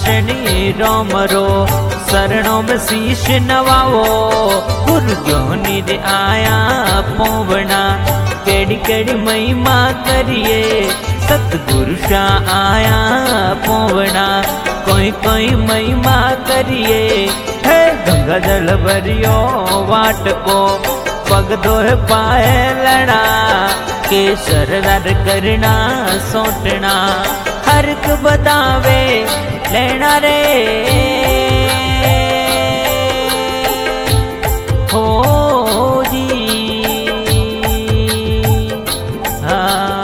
शनि रोम रो शरणों में शीश नवाओ गुरु ज्ञानी दे आया पोवना केड़ी केड़ी महिमा करिए सतगुरु शाह आया पोवना कोई कोई महिमा करिए है गंगा जल भरियो वाट को पग दोह पाए लड़ा केसर रर करना सोटना हर एक बतावे लेना रे हो जी हाँ।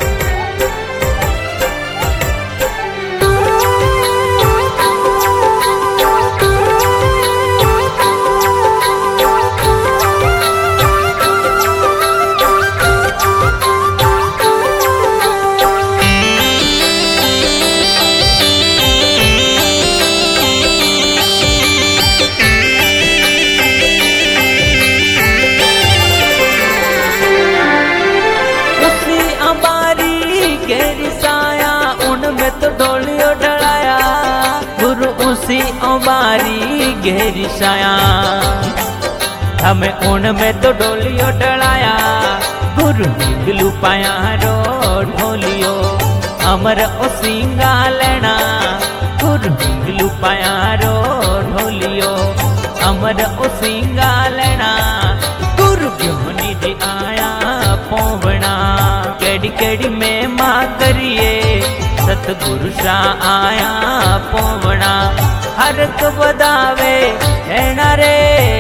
तो डोलियो डलाया गुरु उसी अमारी गहरी साया हमें उनमें तो डोलियो डलाया गुरु हिंगलू पाया रो ढोलियो अमर ओ सिंगा लेना गुरु हिंगलू पाया रो ढोलियो अमर ओ सिंगा लेना गुरु ज्ञानी जी आया पोवना केड़ी केड़ी में माँ करिए सतगुरु शाह आया पोवना हर एक बदावे लेना रे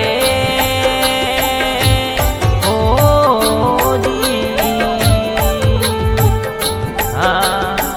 ओ जी हाँ।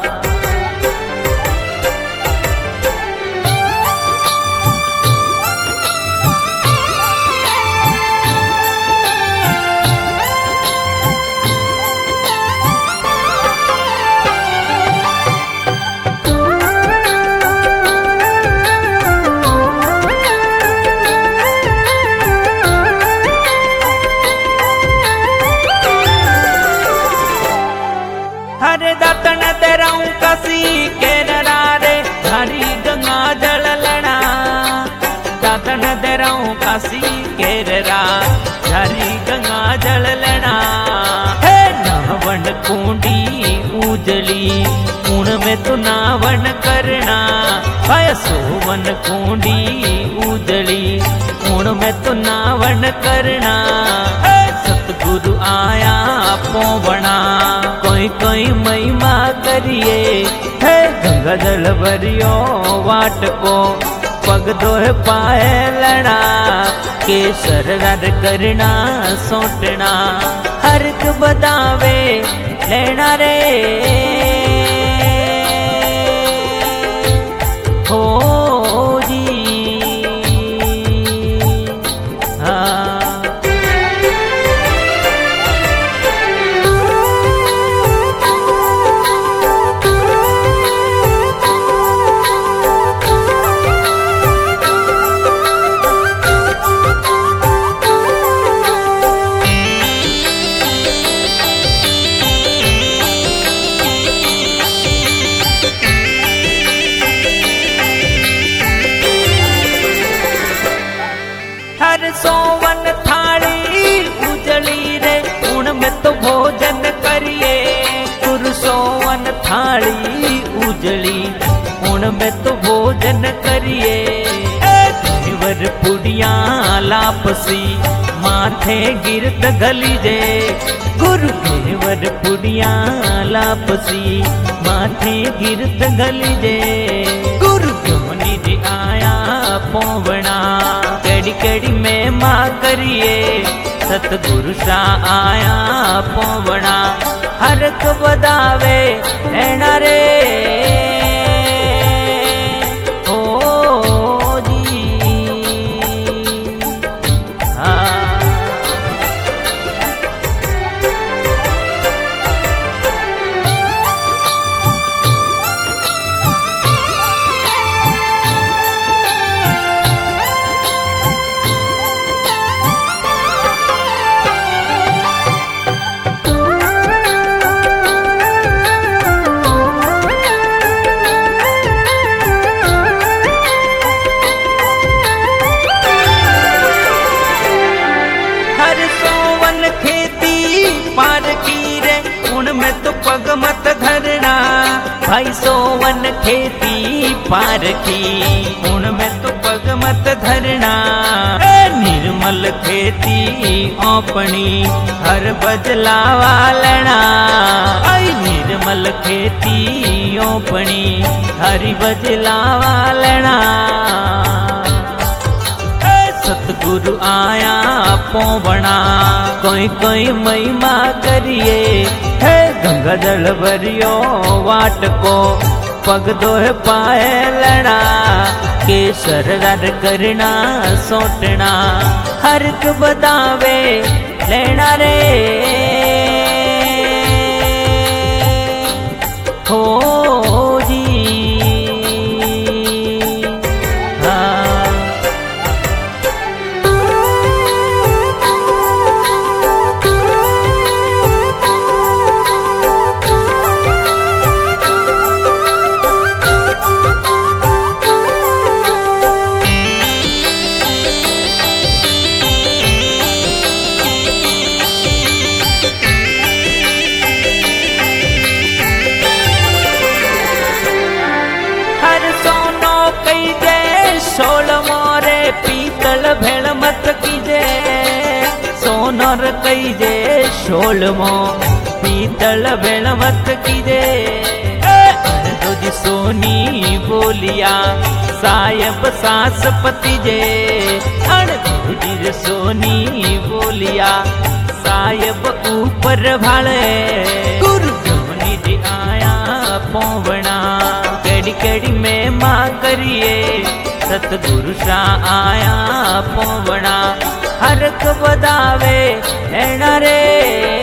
हरे दातन तेराऊ काशी के नरारे हरी गंगा जल लेना दातन तेराऊ काशी के नरा हरी गंगा जल लेना हे नावन कुंडी उजली उनमें तो नावन करना भाई सोवन कुंडी उजली उनमें तो नावन करना सतगुरु आया पोवना कोई कोई महिमा करिए है गंगा जल भरियो वाट को पग दोह पाए लड़ा केसर रर करना सोटना हर एक बतावे लेना रे हो जी हाँ। हर सोवन थाली उजली रे उनमें तो भोजन करिए गुरु सोवन थाली उजली उनमें तो भोजन करिए घेवर पुड़िया लापसी माथे गिरत गली जे गुरु घेवर पुड़िया लापसी माथे गिरत गली जे गुरु ज्ञानी जी आया पोवना केड़ी केड़ी में माँ करिए सतगुरु शाह आया पोवना हर एक बदावे लेना रे ओ जी हाँ। भाई सोवन खेती पारखी उनमें तो पग मत धरना निर्मल खेती अपनी हर बजला वालना आई निर्मल खेती अपनी हरि बजला वालना सतगुरु आया पोवणा कोई कोई महिमा करिए है गंगा जल भरियो वाट को पग दोह पाए लड़ा केसर रर करना सोटना हरक बदावे लेना रे हो जी सोल मोरे पीतल भेड़ मत कीजे सोनर कईजे सोल मो पीतल भेड़ मत कीजे तुझी सोनी बोलिया सायब सास पति जे तुझी सोनी बोलिया सायब ऊपर भाले गुरु जोनी जी आया पोवणा केड़ी केड़ी में माँ करिए सतगुरु सा आया पोवणा हरक बदावे लेना रे